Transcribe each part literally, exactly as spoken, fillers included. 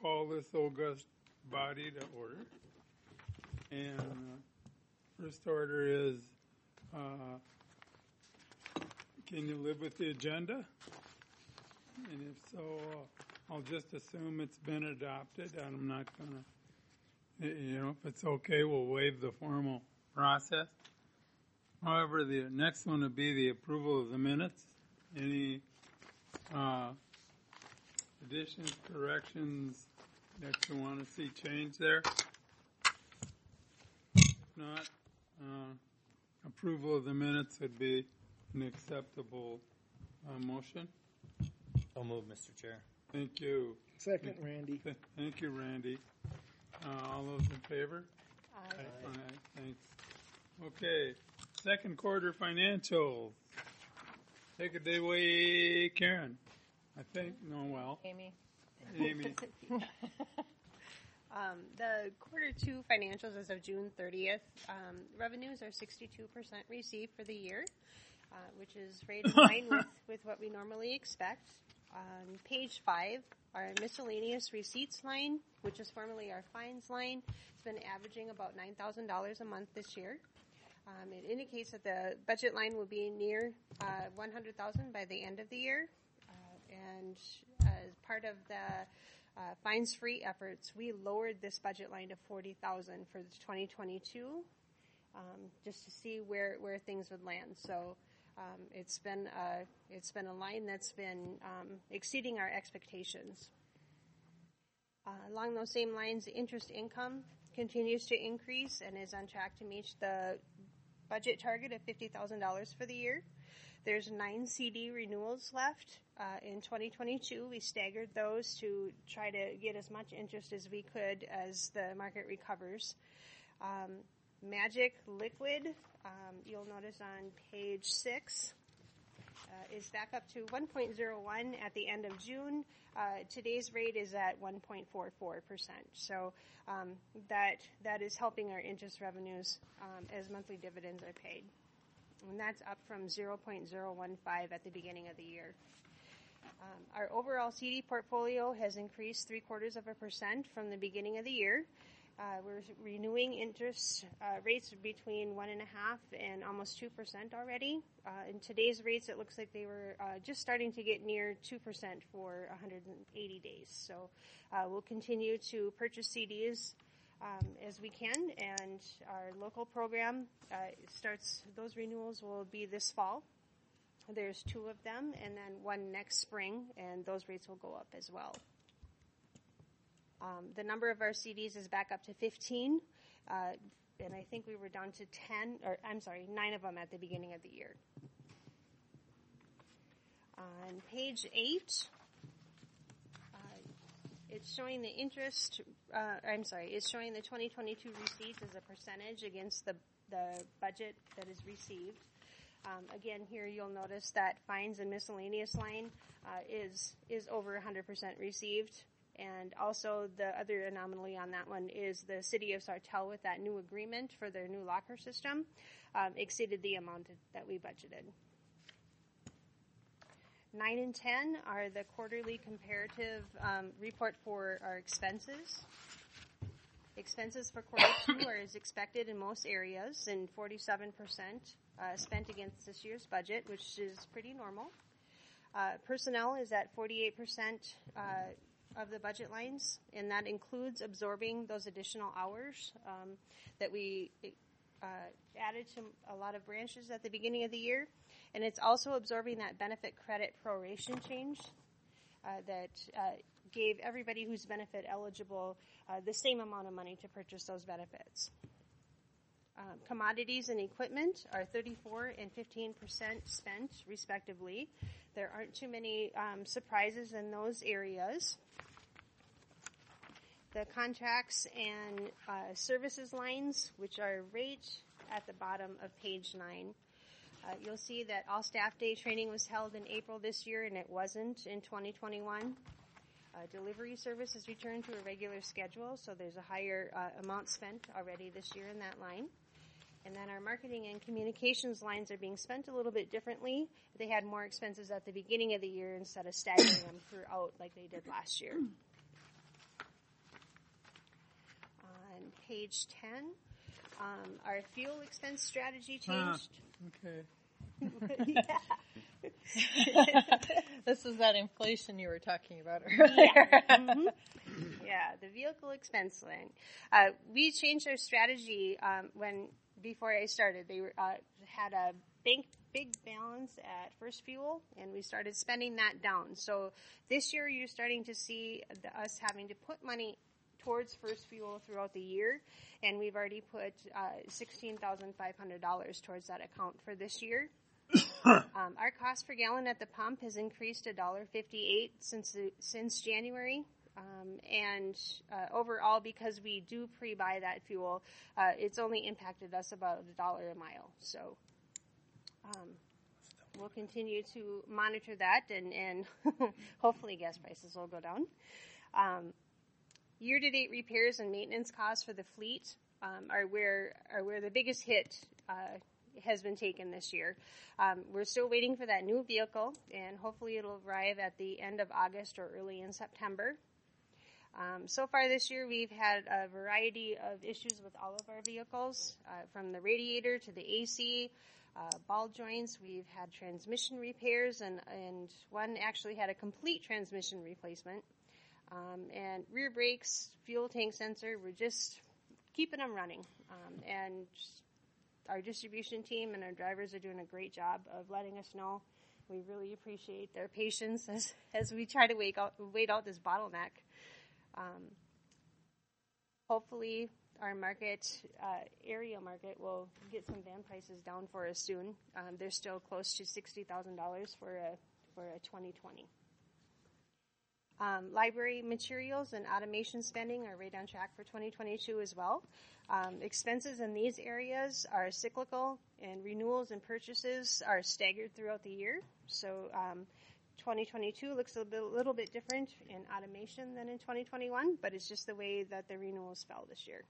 call this august body to order. And uh, first order is, uh, can you live with the agenda? And if so, uh, I'll just assume it's been adopted. I'm not going to, you know, if it's okay, we'll waive the formal process. However, the next one would be the approval of the minutes. Any uh, additions, corrections that you want to see changed there? If not, uh, approval of the minutes would be an acceptable uh, motion. I'll move, Mister Chair. Thank you. Second, Randy. Th- Thank you, Randy. Uh, all those in favor? Aye. Aye. Thanks. Okay. Second quarter financials. Take it away, Karen. I think, no, well, Amy. Amy. Um, the quarter two financials as of June thirtieth, um, revenues are sixty-two percent received for the year, uh, which is right in line with, with what we normally expect. On page five, our miscellaneous receipts line, which is formerly our fines line, has been averaging about nine thousand dollars a month this year. Um, it indicates that the budget line will be near uh, one hundred thousand dollars by the end of the year. Uh, and as part of the uh, fines-free efforts, we lowered this budget line to forty thousand dollars for twenty twenty-two, um, just to see where, where things would land. So um, it's been a, it's been a line that's been um, exceeding our expectations. Uh, along those same lines, the interest income continues to increase and is on track to meet the budget target of fifty thousand dollars for the year. There's nine C D renewals left. Uh, in twenty twenty-two, we staggered those to try to get as much interest as we could as the market recovers. Um, Magic Liquid, um, you'll notice on page six, uh, is back up to one point oh one at the end of June. Uh, today's rate is at one point four four percent. So um, that that is helping our interest revenues um, as monthly dividends are paid. And that's up from zero point zero one five at the beginning of the year. Um, our overall C D portfolio has increased three quarters of a percent from the beginning of the year. Uh, we're renewing interest uh, rates between one and a half and almost two percent already. Uh, in today's rates, it looks like they were uh, just starting to get near two percent for one hundred eighty days. So uh, we'll continue to purchase C Ds um, as we can, and our local program uh, starts. Those renewals will be this fall. There's two of them, and then one next spring, and those rates will go up as well. Um, the number of our C Ds is back up to fifteen, uh, and I think we were down to ten, or I'm sorry, nine of them at the beginning of the year. On page eight, uh, it's showing the interest, uh, I'm sorry, it's showing the twenty twenty-two receipts as a percentage against the, the budget that is received. Um, again, here you'll notice that fines and miscellaneous line uh, is is over one hundred percent received. And also the other anomaly on that one is the city of Sartell, with that new agreement for their new locker system, um, exceeded the amount that we budgeted. nine and ten are the quarterly comparative um, report for our expenses. Expenses for quarter two are as expected in most areas, and forty-seven percent uh, spent against this year's budget, which is pretty normal. Uh, personnel is at forty-eight percent uh, of the budget lines, and that includes absorbing those additional hours um, that we uh, added to a lot of branches at the beginning of the year. And it's also absorbing that benefit credit proration change uh, that uh, gave everybody who's benefit eligible uh, the same amount of money to purchase those benefits. Uh, commodities and equipment are thirty-four and fifteen percent spent, respectively. There aren't too many um, surprises in those areas. The contracts and uh, services lines, which are right at the bottom of page nine, uh, you'll see that all staff day training was held in April this year, and it wasn't in twenty twenty-one. Uh, delivery services returned to a regular schedule, so there's a higher uh, amount spent already this year in that line. And then our marketing and communications lines are being spent a little bit differently. They had more expenses at the beginning of the year instead of staggering them throughout like they did last year. And page ten, um, our fuel expense strategy Ah, changed. okay. Yeah. This is that inflation you were talking about earlier. Mhm. Yeah, the vehicle expense line. Uh, we changed our strategy um, when before I started. They were, uh, had a big big balance at First Fuel, and we started spending that down. So this year, you're starting to see the, us having to put money towards First Fuel throughout the year, and we've already put uh, sixteen thousand five hundred dollars towards that account for this year. Um, our cost per gallon at the pump has increased one dollar fifty-eight since the, since January. Um, and uh, overall, because we do pre-buy that fuel, uh, it's only impacted us about a dollar a mile. So um, we'll continue to monitor that, and, and hopefully gas prices will go down. Um, year-to-date repairs and maintenance costs for the fleet um, are where are where the biggest hit uh, has been taken this year. Um, we're still waiting for that new vehicle, and hopefully it'll arrive at the end of August or early in September. Um, so far this year, we've had a variety of issues with all of our vehicles, uh, from the radiator to the A C, uh, ball joints. We've had transmission repairs, and, and one actually had a complete transmission replacement. Um, and rear brakes, fuel tank sensor, we're just keeping them running. Um, and our distribution team and our drivers are doing a great job of letting us know. We really appreciate their patience as, as we try to wait out, wait out this bottleneck. Um, hopefully our market, uh, area market will get some van prices down for us soon. Um, they're still close to sixty thousand dollars for a, for a twenty twenty. Um, library materials and automation spending are right on track for twenty twenty-two as well. Um, expenses in these areas are cyclical, and renewals and purchases are staggered throughout the year. So um, twenty twenty-two looks a bit, little bit different in automation than in twenty twenty-one, but it's just the way that the renewals fell this year.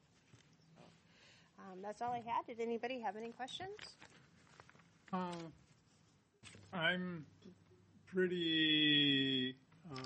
Um, that's all I had. Did anybody have any questions? Uh, I'm pretty uh,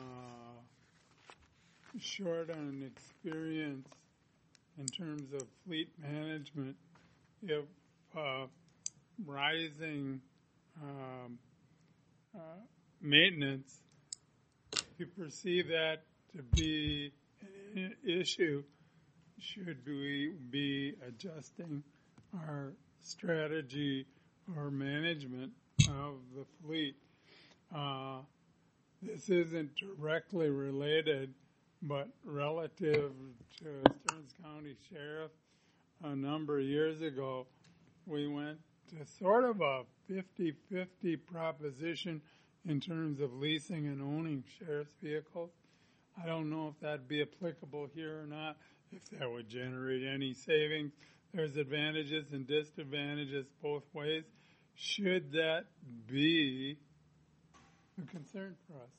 short on experience in terms of fleet management. If uh, rising um, uh, maintenance, you perceive that to be an issue, should we be adjusting our strategy or management of the fleet? Uh, this isn't directly related, but relative to Stearns County Sheriff, a number of years ago, we went to sort of a fifty-fifty proposition in terms of leasing and owning sheriff's vehicles. I don't know if that'd be applicable here or not, if that would generate any savings. There's advantages and disadvantages both ways. Should that be a concern for us?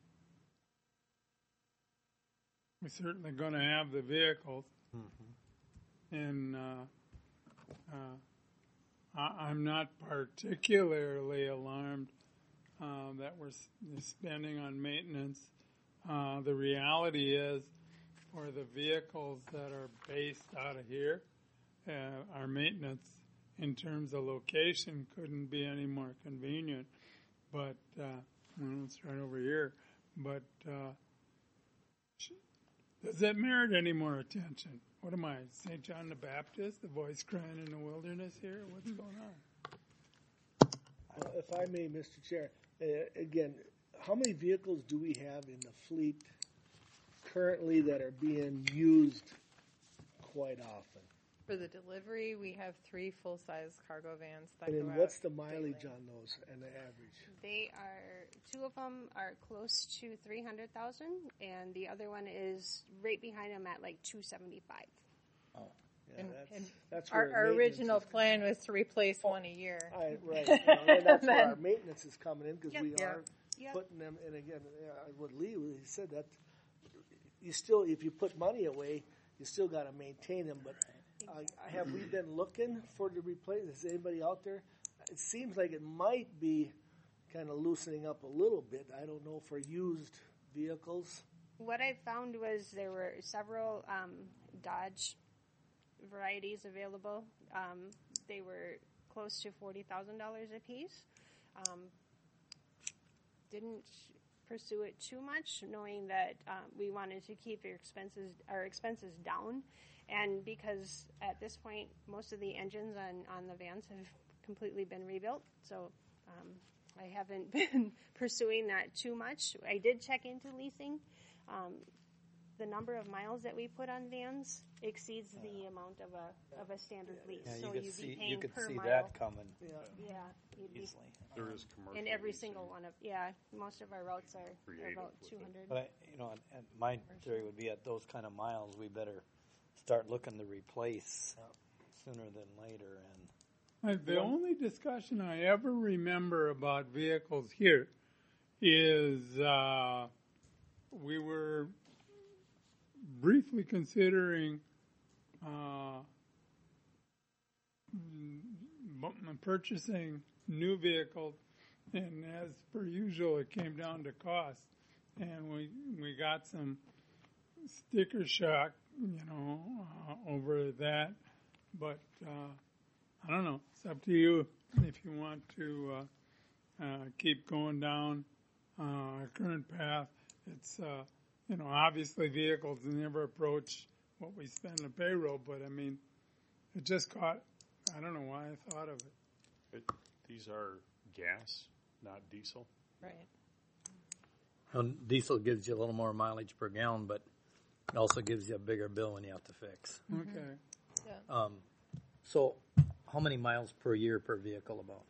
We're certainly going to have the vehicles, mm-hmm. and uh, uh, I, I'm not particularly alarmed uh, that we're s- spending on maintenance. Uh, the reality is, for the vehicles that are based out of here, uh, our maintenance in terms of location couldn't be any more convenient. But uh, well, it's right over here. But uh, does that merit any more attention? What am I, Saint John the Baptist, the voice crying in the wilderness here? What's going on? Uh, if I may, Mister Chair, uh, again, how many vehicles do we have in the fleet currently that are being used quite often? For the delivery, we have three full-size cargo vans that And go then out what's the mileage daily. on those and the average? They are, two of them are close to three hundred thousand, and the other one is right behind them at like two seventy-five. Oh, yeah, And- that's, and that's Our, where our maintenance original is- plan was to replace one a year. I, right, you know, and that's where Then- our maintenance is coming in because Yep. we Yeah. are Yep. putting them. And again, uh, what Lee he said that you still, if you put money away, you still got to maintain them. But uh, have we been looking for the replace? Is anybody out there? It seems like it might be kind of loosening up a little bit. I don't know for used vehicles. what I found was there were several um, Dodge varieties available. Um, they were close to forty thousand dollars a piece. Um, didn't pursue it too much, knowing that um, we wanted to keep our expenses our expenses down, and because at this point most of the engines on, on the vans have completely been rebuilt, so um, I haven't been pursuing that too much. I did check into leasing. Um, the number of miles that we put on vans exceeds the amount of a of a standard lease, Yeah, so you could you'd see, be paying you could per see mile. that coming Yeah. Yeah, you'd be easily. There is commercial. in every leasing. single one of yeah. Most of our routes are, are Creative about with two it. hundred. But I, you know, and, and my theory would be at those kind of miles, we better start looking to replace sooner than later. And Uh, The only discussion I ever remember about vehicles here is uh, we were briefly considering uh, m- purchasing new vehicles, and as per usual, it came down to cost, and we we got some sticker shock, you know, uh, over that, but. Uh, I don't know. It's up to you if you want to uh, uh, keep going down uh, our current path. It's, uh, you know, obviously vehicles never approach what we spend on payroll, but I mean, it just caught, I don't know why I thought of it. It, these are gas, not diesel. Right. well, diesel gives you a little more mileage per gallon, but it also gives you a bigger bill when you have to fix. Okay. Um, so, how many miles per year per vehicle about?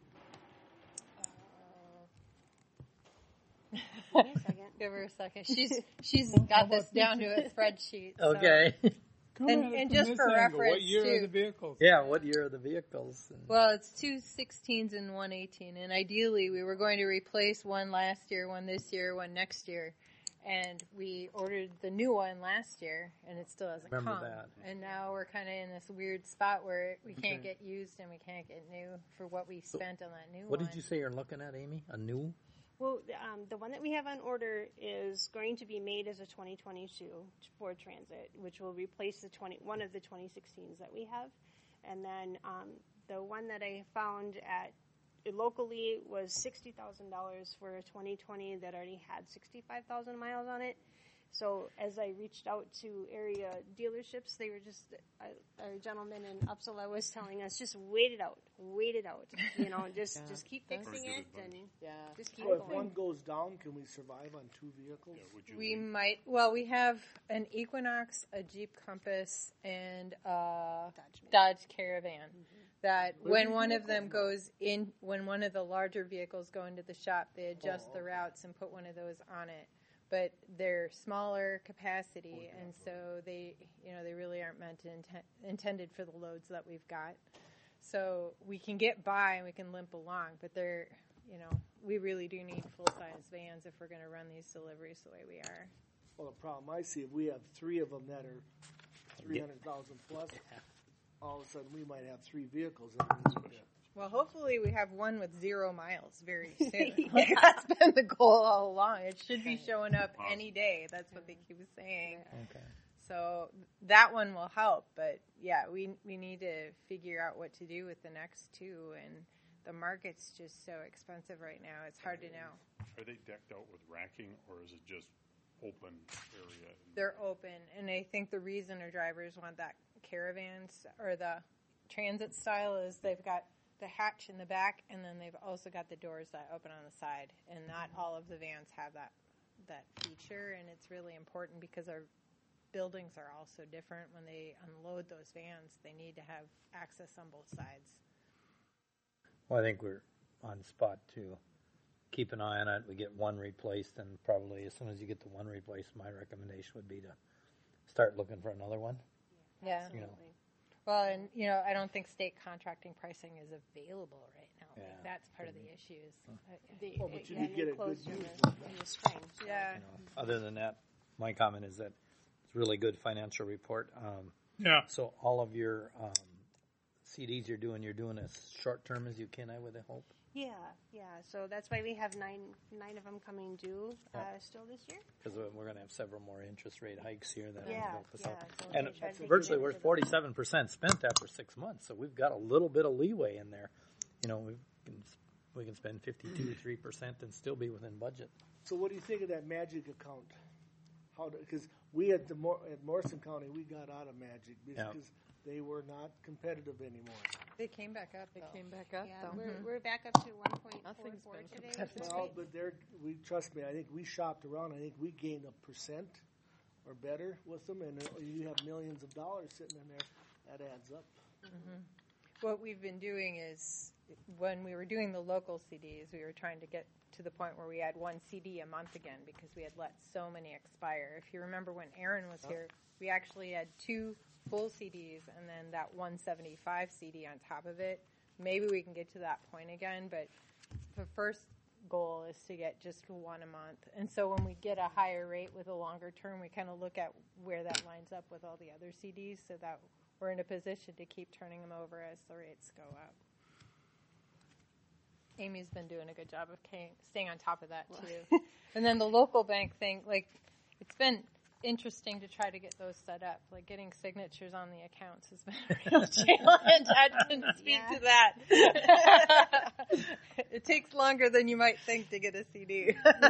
Give me a second. Give her a second. She's she's got this down to a spreadsheet. so- Okay. Come And- at it and from just this for angle. What reference, year too. are the vehicles? yeah, what year are the vehicles? And Well, it's two sixteens and one eighteen, and ideally we were going to replace one last year, one this year, one next year, and we ordered the new one last year, and it still hasn't Remember come. that. And now we're kind of in this weird spot where we can't Okay. get used and we can't get new for what we spent on that new what one. did you say you're looking at, Amy? A new? Well, the, um, the one that we have on order is going to be made as a twenty twenty-two Ford Transit, which will replace the twenty one of the twenty sixteens that we have, and then um, the one that I found at locally was sixty thousand dollars for a twenty twenty that already had sixty-five thousand miles on it. So as I reached out to area dealerships, they were just, uh, our gentleman in Uppsala was telling us, just wait it out, wait it out, you know, just just keep That's fixing good it advice. and Yeah. just keep So if going. one goes down, can we survive on two vehicles? Yeah, would you We leave? might. Well, we have an Equinox, a Jeep Compass, and a Dodge Matrix. Dodge Caravan. That Where when do one you of them go? goes in, when one of the larger vehicles go into the shop, they adjust Oh, the okay. routes and put one of those on it. But they're smaller capacity, and so they, you know, they really aren't meant to inten- intended for the loads that we've got. So we can get by and we can limp along, but they're, you know, we really do need full size vans if we're going to run these deliveries the way we are. Well, the problem I see, if we have three of them that are three hundred thousand plus, all of a sudden we might have three vehicles that we need to. Well, hopefully we have one with zero miles very soon. Like, that's been the goal all along. It should be showing up any day. That's what they keep saying. Okay. So that one will help. But yeah, we we need to figure out what to do with the next two. And the market's just so expensive right now. It's hard to know. Are they decked out with racking, or is it just open area? They're open, and I think the reason our drivers want that caravans or the transit style is they've got the hatch in the back, and then they've also got the doors that open on the side. And not all of the vans have that that feature, and it's really important because our buildings are also different. When they unload those vans, they need to have access on both sides. Well, I think we're on spot to keep an eye on it. We get one replaced, and probably as soon as you get the one replaced, my recommendation would be to start looking for another one. Yeah. You know. Well, and you know, I don't think state contracting pricing is available right now. Yeah. Like, that's part of the issues. Uh, The, Well, but you yeah, did and get they a good closed in use the, of that. in the spring. so- Yeah. You know, other than that, my comment is that it's a really good financial report. Um, Yeah. so all of your um, C Ds you're doing, you're doing as short term as you can, I would hope. Yeah, yeah. So that's why we have nine nine of them coming due uh, Yeah. still this year. Because we're going to have several more interest rate hikes here that Yeah, help us yeah, out. so And we try to take virtually, we're advantage of them. forty-seven percent spent after six months, so we've got a little bit of leeway in there. You know, we can we can spend fifty-two, three percent and still be within budget. So what do you think of that Magic account? How, because we at the Mor- at Morrison County, we got out of Magic Yeah. because they were not competitive anymore. They came back up. They though. came back up, Yeah, though. we're, we're back up to one point four Nothing's four been today. competitive. which is Well, great. but they're, we, trust me, I think we shopped around, I think we gained a percent or better with them, and uh, you have millions of dollars sitting in there, that adds up. What we've been doing is, when we were doing the local C Ds, we were trying to get to the point where we had one C D a month again because we had let so many expire. If you remember when Aaron was here, we actually had two full C Ds and then that one seventy-five C D on top of it. Maybe we can get to that point again, but the first goal is to get just one a month. And so when we get a higher rate with a longer term, we kind of look at where that lines up with all the other C Ds so that we're in a position to keep turning them over as the rates go up. Amy's been doing a good job of ca- staying on top of that too. And then the local bank thing, like, it's been interesting to try to get those set up. Like, getting signatures on the accounts has been a real challenge. I didn't speak Yeah. to that. It takes longer than you might think to get a C D.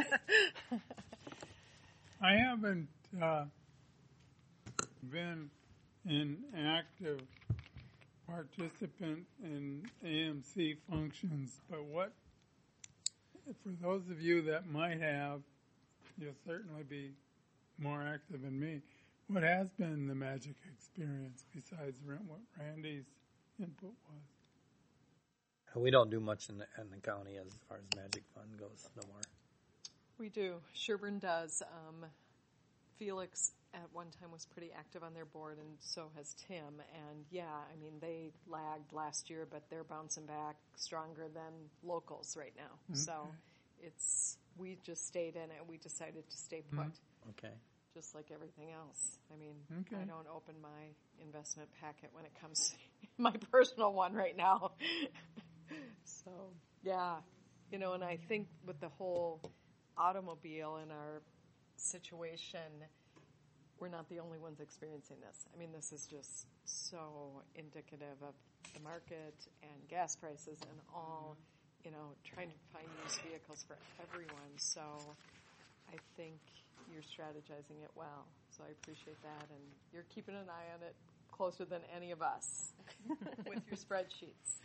I haven't uh, been an active participant in A M C functions, but what, for those of you that might have, you'll certainly be more active than me. What has been the Magic experience besides Ran- what Randy's input was? We don't do much in the, in the county as far as Magic Fund goes no more. We do. Sherburne does. Um, Felix at one time was pretty active on their board, and so has Tim. And yeah, I mean, they lagged last year, but they're bouncing back stronger than locals right now. So it's, we just stayed in it. We decided to stay put, Okay. just like everything else. I mean, Okay. I don't open my investment packet when it comes to my personal one right now. So, yeah, you know, and I think with the whole automobile in our situation, we're not the only ones experiencing this. I mean, this is just so indicative of the market and gas prices and all, you know, trying to find used vehicles for everyone. So I think you're strategizing it well. So I appreciate that. And you're keeping an eye on it closer than any of us with your spreadsheets.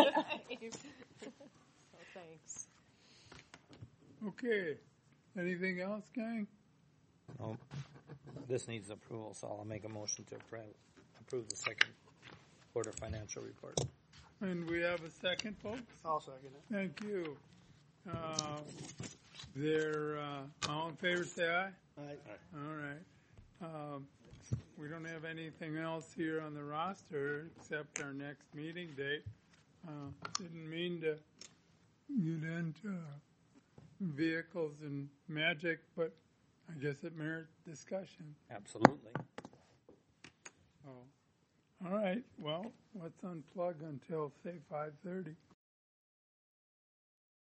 So thanks. Okay. Anything else, gang? Well, this needs approval, so I'll make a motion to approve, approve the second quarter financial report. And we have a second, folks? I'll second it. Thank you. Uh, there, uh, all in favor, say aye. Aye. All right. Um, we don't have anything else here on the roster except our next meeting date. Uh, didn't mean to get into vehicles and Magic, but I guess it merits discussion. Absolutely. Oh. All right. Well, let's unplug until, say, five thirty.